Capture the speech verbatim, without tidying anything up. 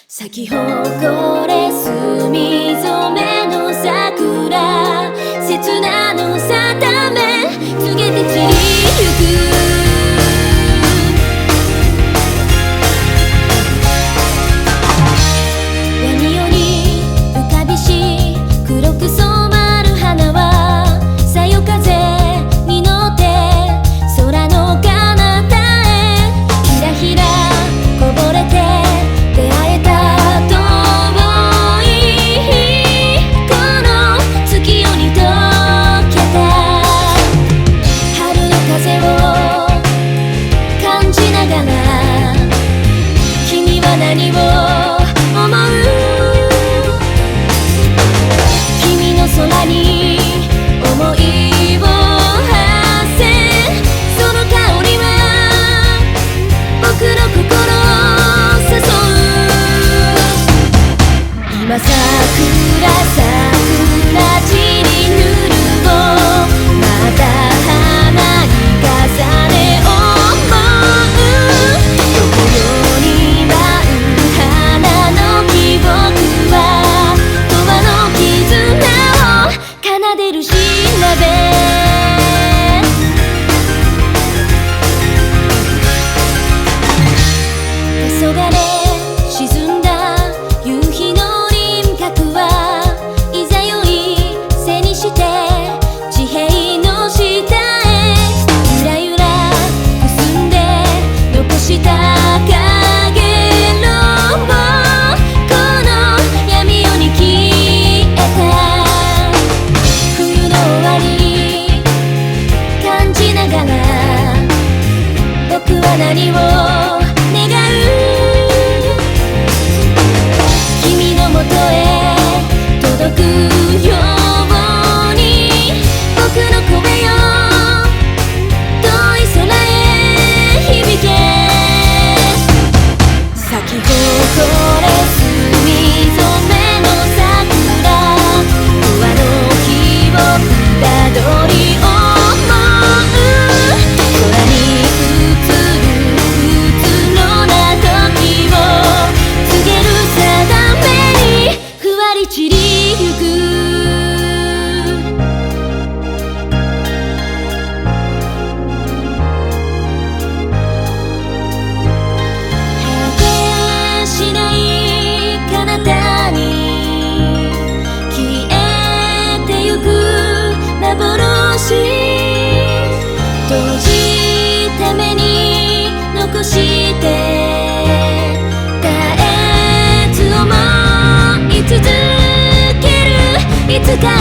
咲き誇れ墨染めの桜、刹那の定め告げて散りゆく。闇夜に浮かびし黒く染まる花は、さよ風に乗って空の彼方へひらひらこぼれて出会えた。何を思う？君の空に思いを馳せ、その香りは僕の心を誘う。今桜桜散りぬるをまた花に重ね思う。どこよりは奏でる調べ、黄昏沈んだ夕日の輪郭はいざよい背にして地平の下へゆらゆらくすんで残した影のこの闇夜に消えた。感じながら僕は何を願う？君のもとへ届くように僕の声よ遠い空へ響け。咲き誇れ墨染めの桜、不破の日をたどり思う。空に映るうつろな時を告げる定めにふわり散りゆく。果てしない彼方に消えてゆく幻、閉じた目に残して絶えず思い続ける。いつか